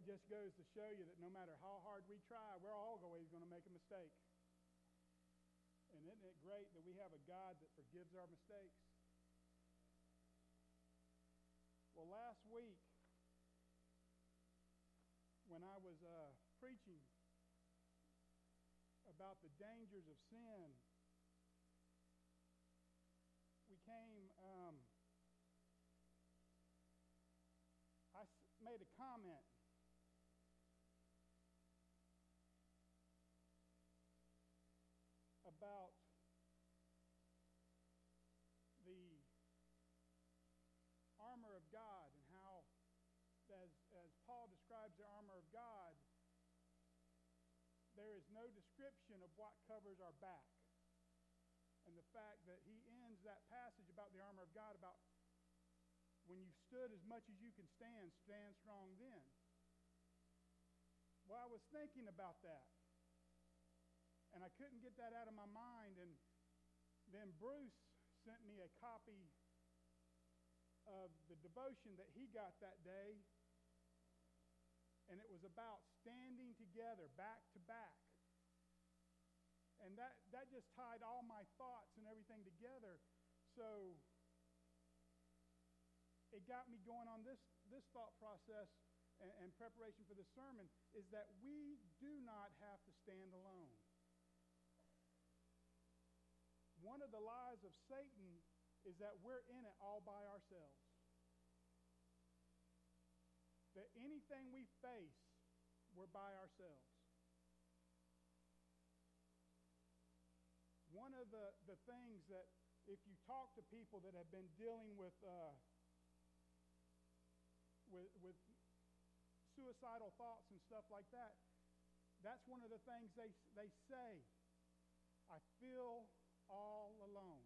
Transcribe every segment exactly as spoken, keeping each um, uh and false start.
that just goes to show you that no matter how hard we try, we're always going to make a mistake. And isn't it great that we have a God that forgives our mistakes? Well, last week, when I was uh, preaching about the dangers of sin, we came, um, I made a comment about the armor of God and how, as, as Paul describes the armor of God, there is no description of what covers our back. And the fact that he ends that passage about the armor of God about when you've stood as much as you can stand, stand strong then. Well, I was thinking about that. And I couldn't get that out of my mind. And then Bruce sent me a copy of the devotion that he got that day. And it was about standing together, back to back. And that, that just tied all my thoughts and everything together. So it got me going on this, this thought process and, and preparation for this sermon, is that we do not have to stand alone. One of the lies of Satan is that we're in it all by ourselves. That anything we face, we're by ourselves. One of the, the things that, if you talk to people that have been dealing with, uh, with, with suicidal thoughts and stuff like that, that's one of the things they, they say. I feel all alone.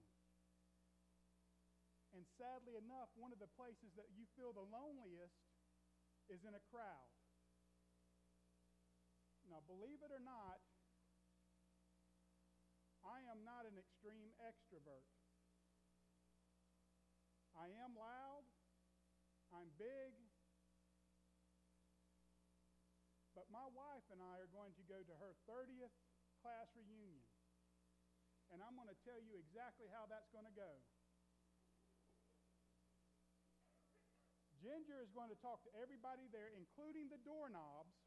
And sadly enough, one of the places that you feel the loneliest is in a crowd. Now, believe it or not, I am not an extreme extrovert. I am loud, I'm big, but my wife and I are going to go to her thirtieth class reunion. And I'm going to tell you exactly how that's going to go. Ginger is going to talk to everybody there, including the doorknobs.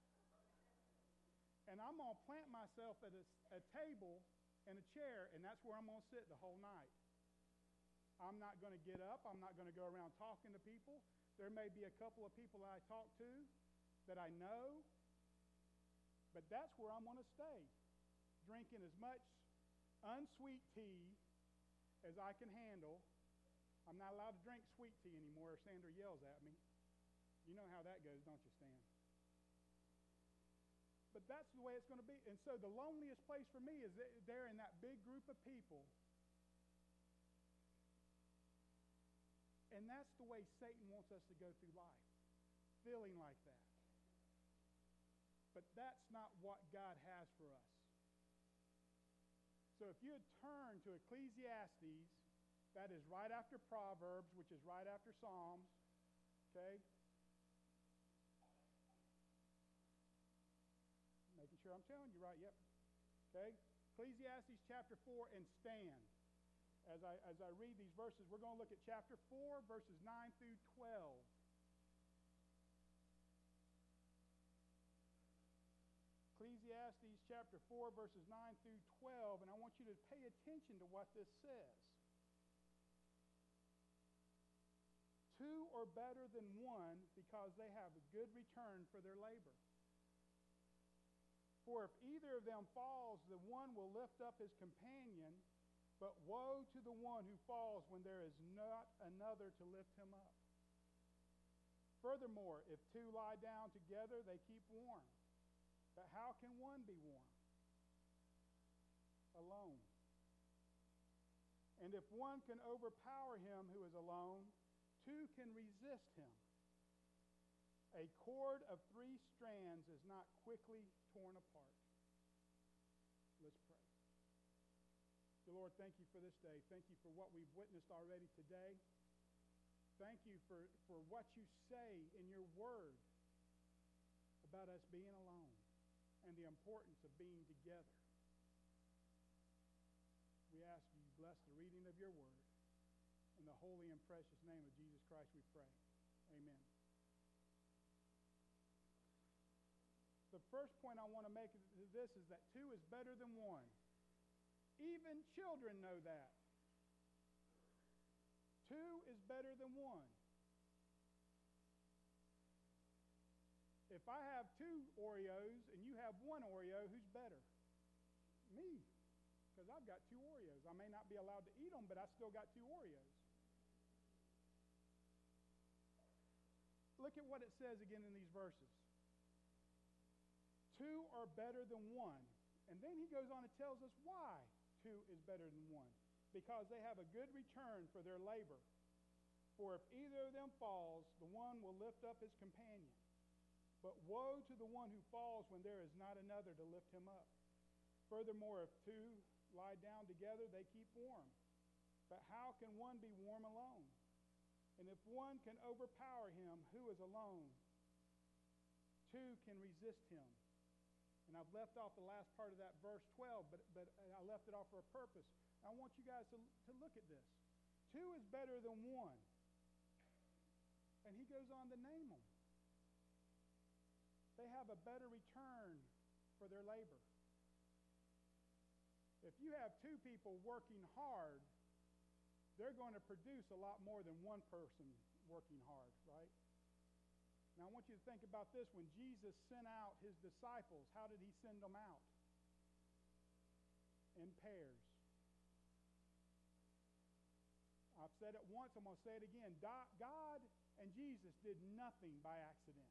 And I'm going to plant myself at a, a table and a chair, and that's where I'm going to sit the whole night. I'm not going to get up. I'm not going to go around talking to people. There may be a couple of people that I talk to that I know, but that's where I'm going to stay, drinking as much unsweet tea as I can handle. I'm not allowed to drink sweet tea anymore, or Sandra yells at me. You know how that goes, don't you, Stan? But that's the way it's going to be. And so the loneliest place for me is there in that big group of people. And that's the way Satan wants us to go through life, feeling like that. But that's not what God has for us. So if you had turned to Ecclesiastes, that is right after Proverbs, which is right after Psalms, okay? Making sure I'm telling you right, yep. Okay? Ecclesiastes chapter four, and stand. As I, as I read these verses, we're going to look at chapter four, verses nine through twelve. Ecclesiastes chapter four, verses nine through twelve, and I want you to pay attention to what this says. Two are better than one because they have a good return for their labor. For if either of them falls, the one will lift up his companion, but woe to the one who falls when there is not another to lift him up. Furthermore, if two lie down together, they keep warm. But how can one be warm? Alone. And if one can overpower him who is alone, two can resist him. A cord of three strands is not quickly torn apart. Let's pray. Dear Lord, thank you for this day. Thank you for what we've witnessed already today. Thank you for, for what you say in your word. about us being alone and the importance of being together. We ask you to bless the reading of your word. In the holy and precious name of Jesus Christ we pray. Amen. The first point I want to make to this is that two is better than one. Even children know that. Two is better than one. If I have two Oreos and you have one Oreo, who's better? Me, because I've got two Oreos. I may not be allowed to eat them, but I still got two Oreos. Look at what it says again in these verses. Two are better than one. And then he goes on and tells us why two is better than one. Because they have a good return for their labor. For if either of them falls, the one will lift up his companion. But woe to the one who falls when there is not another to lift him up. Furthermore, if two lie down together, they keep warm. But how can one be warm alone? And if one can overpower him who is alone, two can resist him. And I've left off the last part of that verse twelve, but, but I left it off for a purpose. I want you guys to, to look at this. Two is better than one. And he goes on to name them. They have a better return for their labor. If you have two people working hard, they're going to produce a lot more than one person working hard, right? Now, I want you to think about this. When Jesus sent out his disciples, how did he send them out? In pairs. I've said it once, I'm going to say it again. God and Jesus did nothing by accident.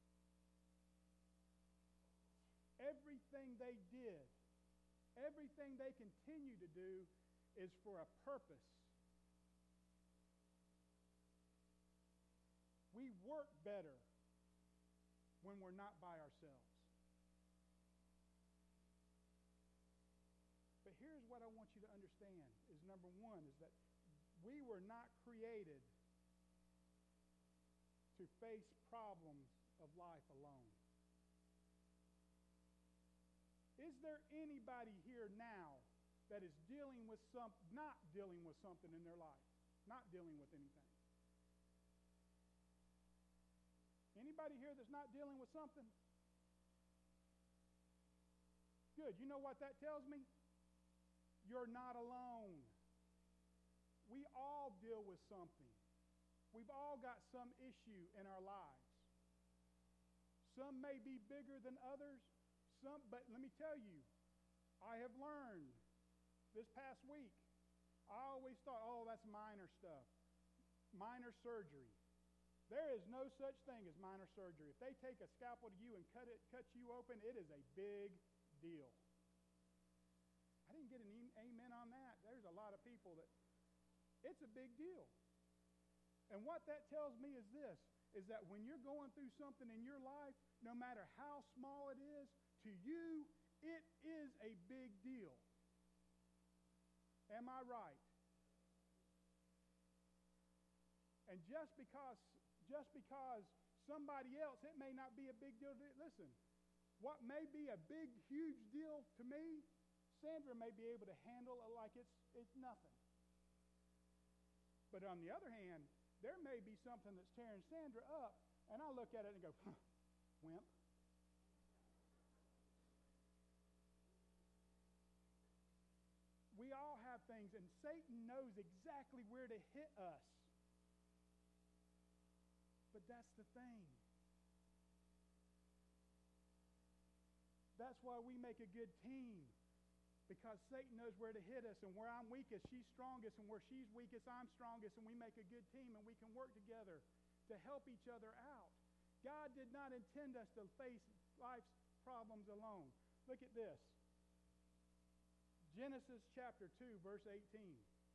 Everything they did, everything they continue to do is for a purpose. We work better when we're not by ourselves. But here's what I want you to understand is number one, is that we were not created to face problems of life alone. Is there anybody here now that is dealing with some, not dealing with something in their life? Not dealing with anything? Anybody here that's not dealing with something? Good. You know what that tells me? You're not alone. We all deal with something. We've all got some issue in our lives. Some may be bigger than others. Some, but let me tell you, I have learned this past week, I always thought, oh, that's minor stuff. Minor surgery. There is no such thing as minor surgery. If they take a scalpel to you and cut it, cut you open, it is a big deal. I didn't get an amen on that. There's a lot of people that, it's a big deal. And what that tells me is this, is that when you're going through something in your life, no matter how small it is, to you, it is a big deal. Am I right? And just because, just because somebody else, it may not be a big deal. Listen, what may be a big, huge deal to me, Sandra may be able to handle it like it's, it's nothing. But on the other hand, there may be something that's tearing Sandra up, and I look at it and go, huh, wimp. We all have things, and Satan knows exactly where to hit us. But that's the thing. That's why we make a good team. Because Satan knows where to hit us, and where I'm weakest, she's strongest, and where she's weakest, I'm strongest, and we make a good team, and we can work together to help each other out. God did not intend us to face life's problems alone. Look at this. Genesis chapter two, verse eighteen.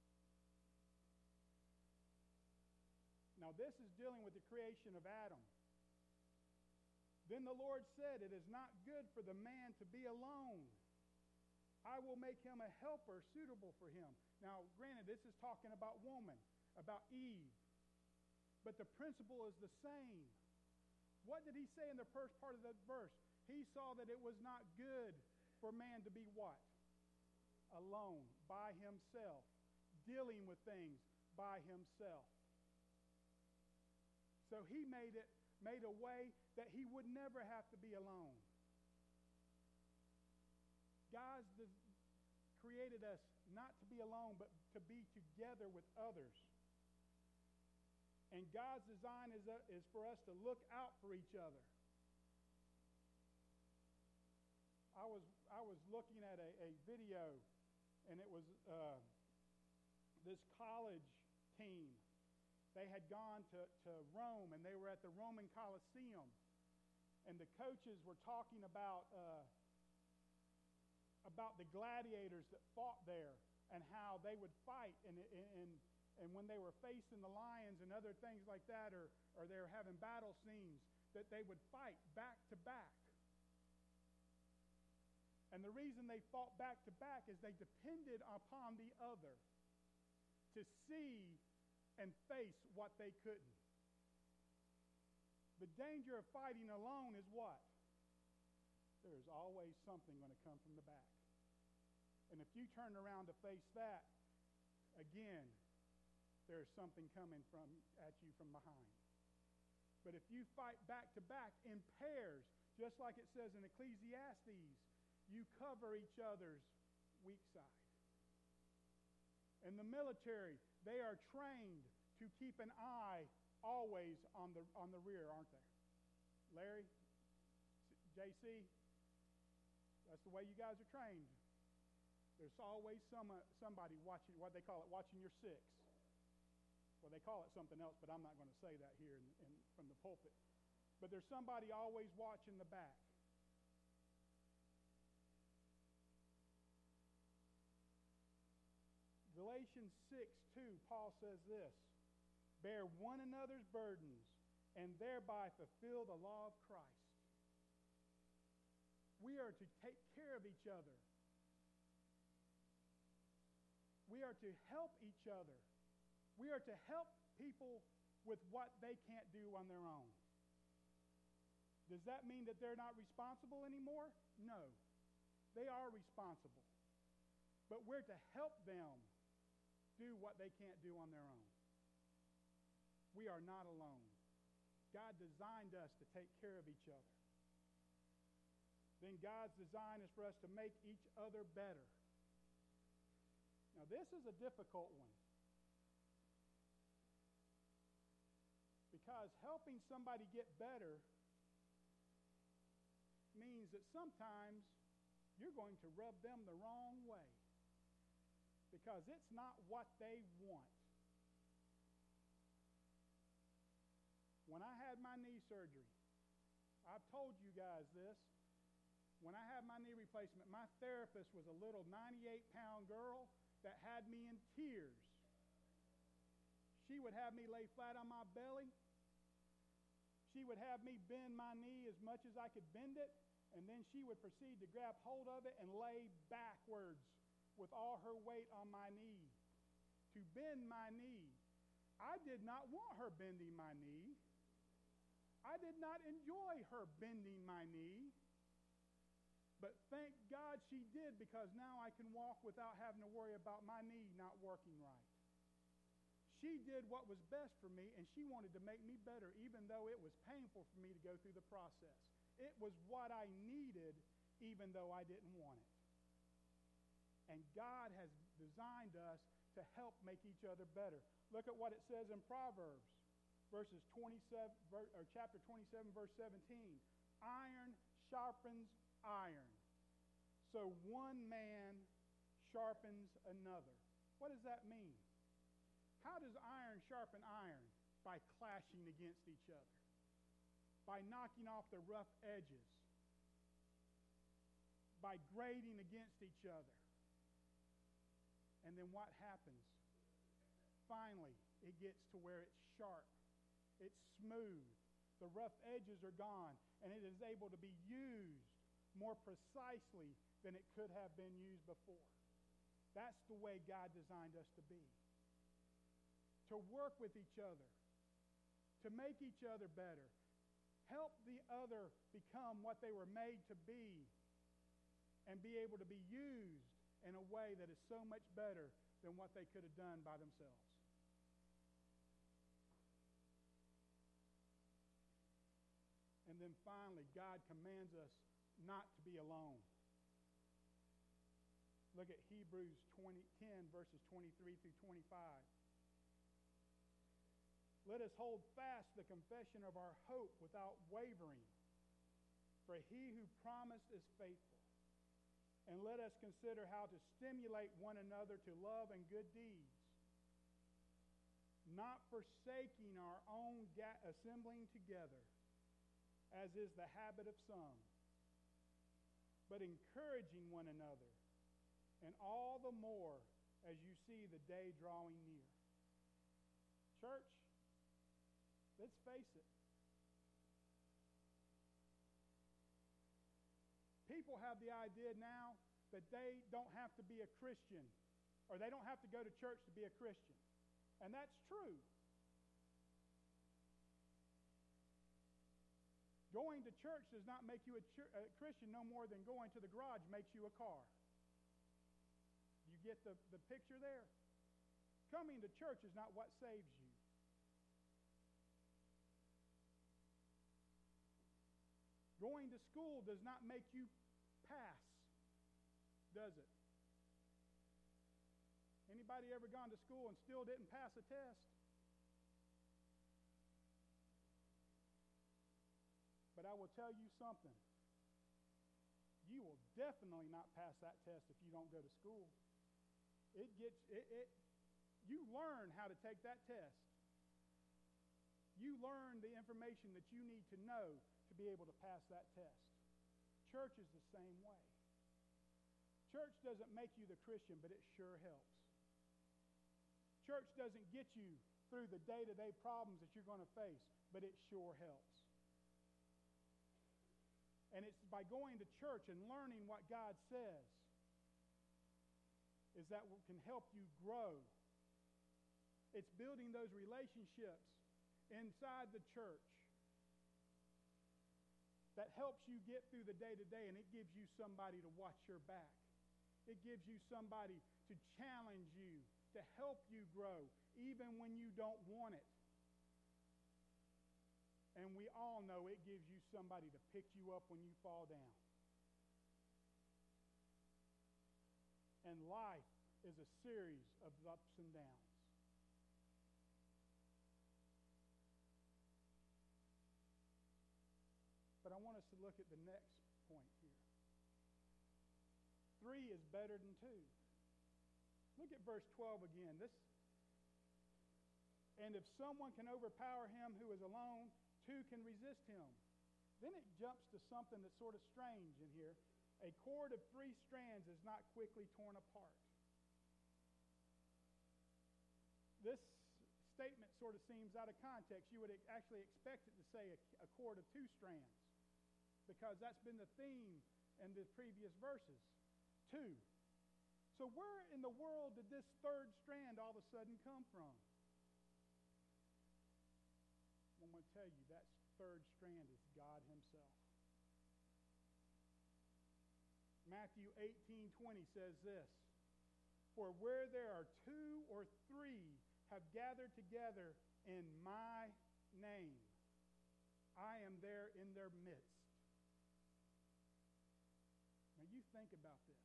Now this is dealing with the creation of Adam. Then the Lord said, "It is not good for the man to be alone. I will make him a helper suitable for him." Now, granted, this is talking about woman, about Eve. But the principle is the same. What did he say in the first part of the verse? He saw that it was not good for man to be what? Alone, by himself, dealing with things by himself. So he made it, made a way that he would never have to be alone. God created us not to be alone, but to be together with others. And God's design is, uh, is for us to look out for each other. I was I was looking at a, a video, and it was uh, this college team. They had gone to, to Rome, and they were at the Roman Colosseum. And the coaches were talking about uh, about the gladiators that fought there and how they would fight. And, and, and when they were facing the lions and other things like that, or, or they were having battle scenes, that they would fight back to back. And the reason they fought back to back is they depended upon the other to see and face what they couldn't. The danger of fighting alone is what? There's always something going to come from the back. And if you turn around to face that, again, there's something coming from at you from behind. But if you fight back to back in pairs, just like it says in Ecclesiastes, you cover each other's weak side. In the military, they are trained to keep an eye always on the on the rear, aren't they? Larry, J C, that's the way you guys are trained. There's always some uh, somebody watching, what they call it, watching your six. Well, they call it something else, but I'm not going to say that here in, in, from the pulpit. But there's somebody always watching the back. Galatians six two, Paul says this, bear one another's burdens and thereby fulfill the law of Christ. We are to take care of each other. We are to help each other. We are to help people with what they can't do on their own. Does that mean that they're not responsible anymore? No. They are responsible. But we're to help them do what they can't do on their own. We are not alone. God designed us to take care of each other. Then God's design is for us to make each other better. Now, this is a difficult one. Because helping somebody get better means that sometimes you're going to rub them the wrong way. Because it's not what they want. When I had my knee surgery, I've told you guys this. When I had my knee replacement, my therapist was a little ninety-eight pound girl that had me in tears. She would have me lay flat on my belly. She would have me bend my knee as much as I could bend it, and then she would proceed to grab hold of it and lay backwards with all her weight on my knee to bend my knee. I did not want her bending my knee. I did not enjoy her bending my knee. But thank God she did, because now I can walk without having to worry about my knee not working right. She did what was best for me, and she wanted to make me better, even though it was painful for me to go through the process. It was what I needed, even though I didn't want it. And God has designed us to help make each other better. Look at what it says in Proverbs, verses twenty-seven, or chapter twenty-seven, verse seventeen. Iron sharpens iron, so one man sharpens another. What does that mean? How does iron sharpen iron? By clashing against each other, by knocking off the rough edges, by grating against each other. And then what happens? Finally, it gets to where it's sharp. It's smooth. The rough edges are gone, and it is able to be used more precisely than it could have been used before. That's the way God designed us to be. To work with each other, to make each other better. Help the other become what they were made to be and be able to be used in a way that is so much better than what they could have done by themselves. And then finally, God commands us not to be alone. Look at Hebrews ten, verses twenty-three through twenty-five. Let us hold fast the confession of our hope without wavering, for he who promised is faithful. And let us consider how to stimulate one another to love and good deeds, not forsaking our own ga- assembling together, as is the habit of some, but encouraging one another, and all the more as you see the day drawing near. Church, let's face it. People have the idea now that they don't have to be a Christian, or they don't have to go to church to be a Christian. And that's true. Going to church does not make you a, ch- a Christian no more than going to the garage makes you a car. You get the, the picture there? Coming to church is not what saves you. Going to school does not make you pass, does it? Anybody ever gone to school and still didn't pass a test? But I will tell you something. You will definitely not pass that test if you don't go to school. It gets it, it you learn how to take that test. You learn the information that you need to know to be able to pass that test. Church is the same way. Church doesn't make you the Christian, but it sure helps. Church doesn't get you through the day-to-day problems that you're going to face, but it sure helps. And it's by going to church and learning what God says is that what can help you grow. It's building those relationships inside the church that helps you get through the day-to-day, and it gives you somebody to watch your back. It gives you somebody to challenge you, to help you grow, even when you don't want it. And we all know it gives you somebody to pick you up when you fall down. And life is a series of ups and downs. But I want us to look at the next point here. Three is better than two. Look at verse twelve again. This, and if someone can overpower him who is alone, two can resist him. Then it jumps to something that's sort of strange in here. A cord of three strands is not quickly torn apart. This statement sort of seems out of context. You would actually expect it to say a, a cord of two strands, because that's been the theme in the previous verses. Two. So where in the world did this third strand all of a sudden come from? I'm going to tell you, that third strand is God himself. Matthew eighteen twenty says this, for where there are two or three have gathered together in my name, I am there in their midst. Now you think about this.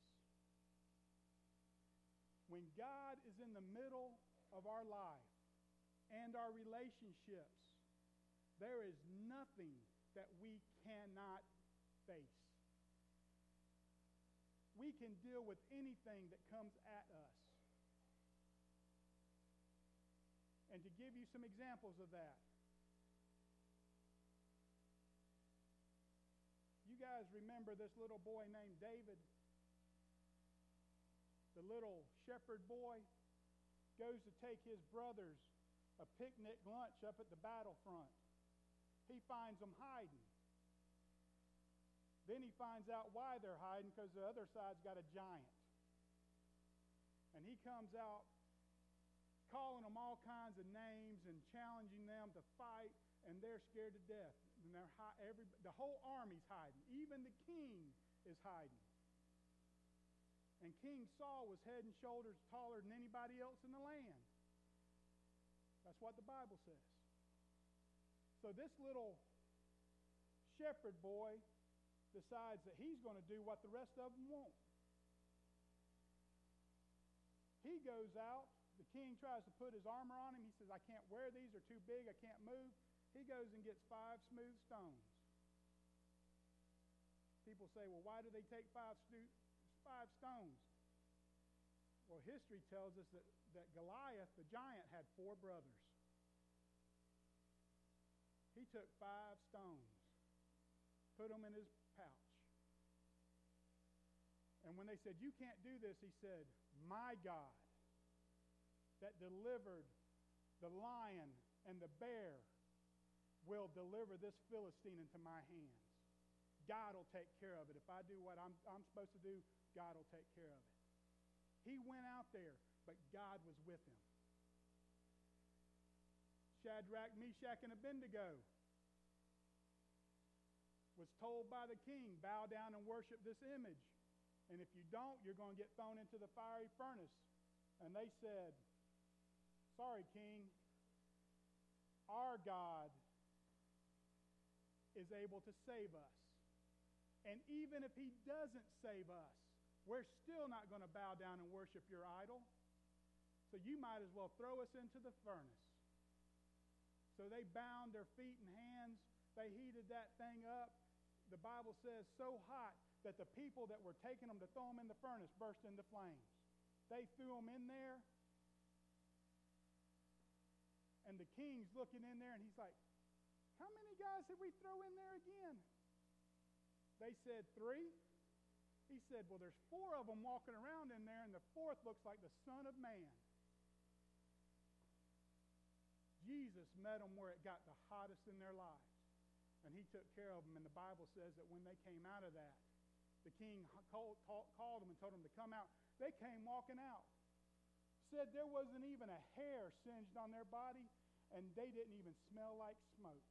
When God is in the middle of our life and our relationships, there is nothing that we cannot face. We can deal with anything that comes at us. And to give you some examples of that, you guys remember this little boy named David? The little shepherd boy goes to take his brothers a picnic lunch up at the battlefront. He finds them hiding. Then he finds out why they're hiding, because the other side's got a giant. And he comes out calling them all kinds of names and challenging them to fight, and they're scared to death. and they're hi- every, the whole army's hiding. Even the king is hiding. And King Saul was head and shoulders taller than anybody else in the land. That's what the Bible says. So this little shepherd boy decides that he's going to do what the rest of them won't. He goes out. The king tries to put his armor on him. He says, I can't wear these. They're too big. I can't move. He goes and gets five smooth stones. People say, well, why do they take five, stu- five stones? Well, history tells us that, that Goliath, the giant, had four brothers. He took five stones, put them in his pouch. And when they said, you can't do this, he said, my God that delivered the lion and the bear will deliver this Philistine into my hands. God will take care of it. If I do what I'm, I'm supposed to do, God will take care of it. He went out there, but God was with him. Shadrach, Meshach, and Abednego was told by the king, bow down and worship this image. And if you don't, you're going to get thrown into the fiery furnace. And they said, sorry, king, our God is able to save us. And even if he doesn't save us, we're still not going to bow down and worship your idol. So you might as well throw us into the furnace. So they bound their feet and hands. They heated that thing up. The Bible says so hot that the people that were taking them to throw them in the furnace burst into flames. They threw them in there. And the king's looking in there, and he's like, how many guys did we throw in there again? They said, three. He said, well, there's four of them walking around in there, and the fourth looks like the Son of Man. Jesus met them where it got the hottest in their lives, and he took care of them. And the Bible says that when they came out of that, the king called, called them and told them to come out. They came walking out. Said there wasn't even a hair singed on their body, and they didn't even smell like smoke.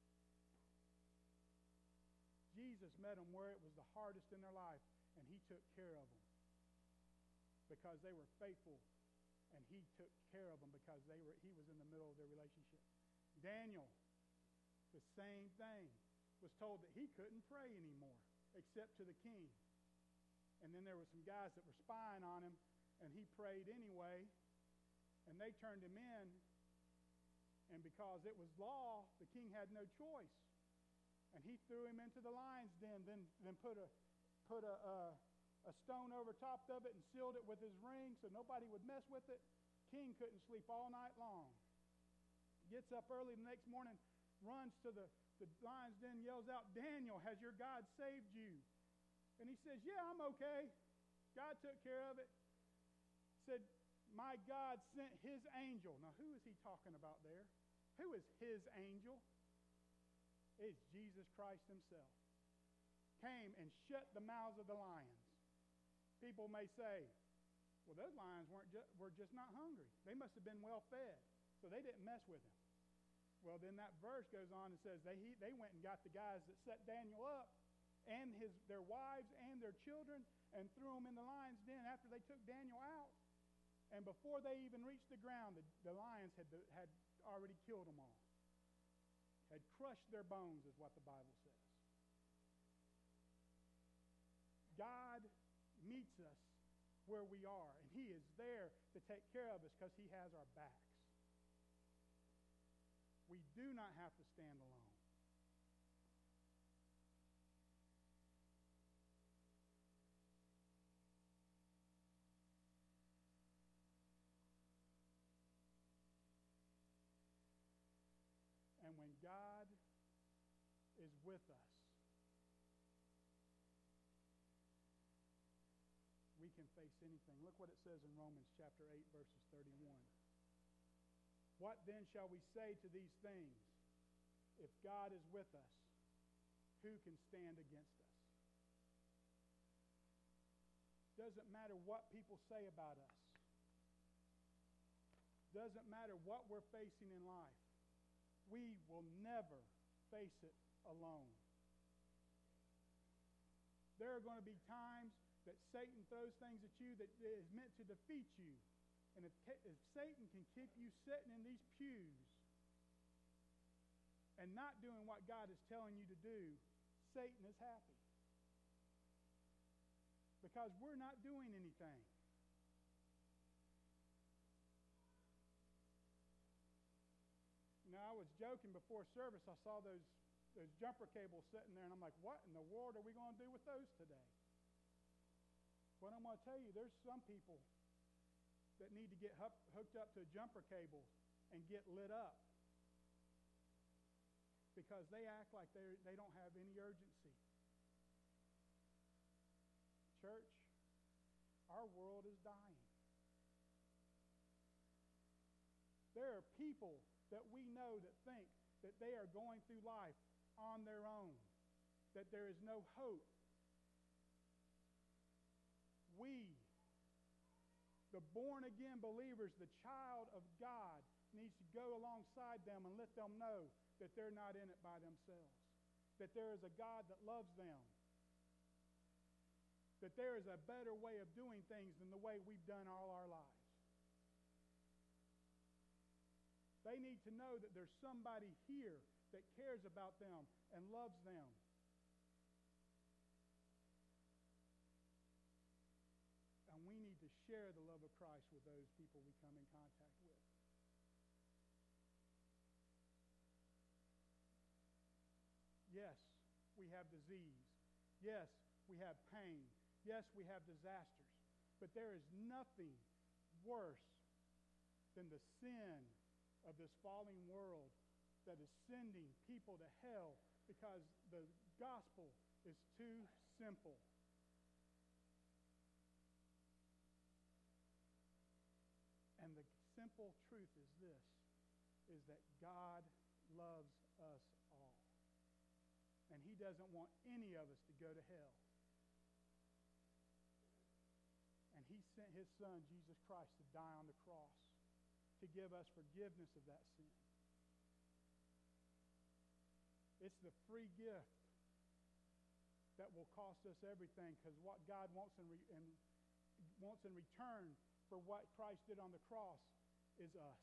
Jesus met them where it was the hardest in their life, and he took care of them because they were faithful, and he took care of them because they were, he was in the middle of their relationship. Daniel, the same thing, was told that he couldn't pray anymore except to the king. And then there were some guys that were spying on him, and he prayed anyway, and they turned him in, and because it was law, the king had no choice. And he threw him into the lion's den, then, then put a put a, a, a stone over top of it and sealed it with his ring so nobody would mess with it. King couldn't sleep all night long. Gets up early the next morning, runs to the, the lion's den, yells out, Daniel, has your God saved you? And he says, yeah, I'm okay. God took care of it. Said, my God sent his angel. Now, who is he talking about there? Who is his angel? It's Jesus Christ himself. Came and shut the mouths of the lions. People may say, well, those lions weren't ju- were just not hungry. They must have been well fed, so they didn't mess with him. Well, then that verse goes on and says they, he, they went and got the guys that set Daniel up and his, their wives and their children and threw them in the lion's den after they took Daniel out. And before they even reached the ground, the, the lions had, had already killed them all. Had crushed their bones, is what the Bible says. God meets us where we are, and he is there to take care of us because he has our backs. We do not have to stand alone. And when God is with us, we can face anything. Look what it says in Romans chapter eight, verses thirty-one. What then shall we say to these things? If God is with us, who can stand against us? Doesn't matter what people say about us. Doesn't matter what we're facing in life. We will never face it alone. There are going to be times that Satan throws things at you that is meant to defeat you. And if, if Satan can keep you sitting in these pews and not doing what God is telling you to do, Satan is happy. Because we're not doing anything. You know, I was joking before service. I saw those, those jumper cables sitting there, and I'm like, what in the world are we going to do with those today? What I'm going to tell you, there's some people that need to get hooked up to a jumper cable and get lit up because they act like they they don't have any urgency. Church, our world is dying. There are people that we know that think that they are going through life on their own, that there is no hope. We, the born-again believers, the child of God, needs to go alongside them and let them know that they're not in it by themselves, that there is a God that loves them, that there is a better way of doing things than the way we've done all our lives. They need to know that there's somebody here that cares about them and loves them. And we need to share the love of Christ with those people we come in contact with. Yes, we have disease. Yes, we have pain. Yes, we have disasters. But there is nothing worse than the sin of this falling world that is sending people to hell because the gospel is too simple. And the simple truth is this, is that God loves us all. And he doesn't want any of us to go to hell. And he sent his son, Jesus Christ, to die on the cross to give us forgiveness of that sin. It's the free gift that will cost us everything, because what God wants in, re- in, wants in return for what Christ did on the cross is us.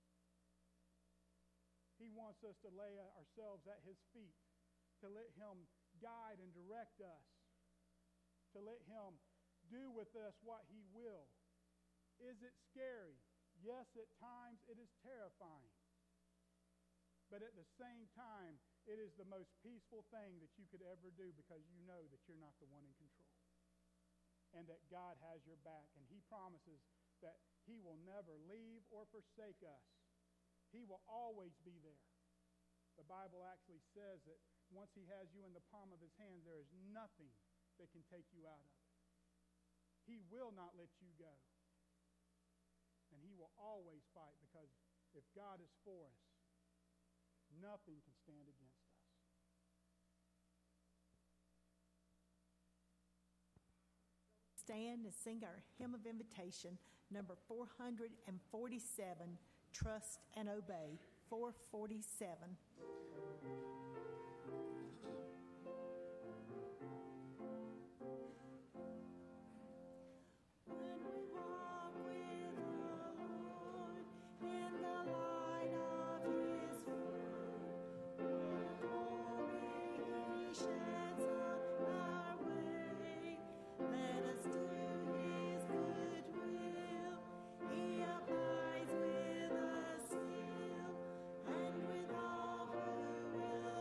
He wants us to lay ourselves at his feet, to let him guide and direct us, to let him do with us what he will. Is it scary? Yes, at times it is terrifying. But at the same time, it is the most peaceful thing that you could ever do, because you know that you're not the one in control. And that God has your back. And he promises that he will never leave or forsake us. He will always be there. The Bible actually says that once he has you in the palm of his hand, there is nothing that can take you out of it. He will not let you go. And he will always fight, because if God is for us, nothing can stand against us. Stand and sing our hymn of invitation, number four hundred forty-seven, Trust and Obey, four forty-seven. With us still, and with all who will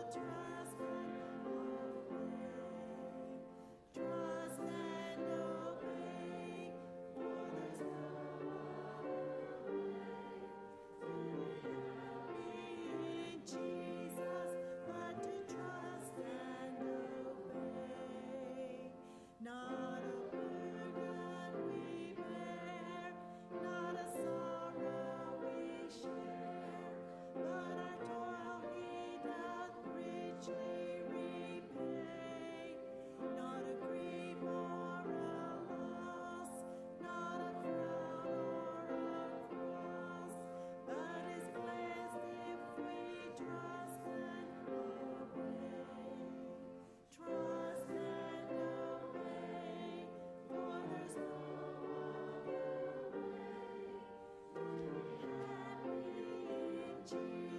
Jesus.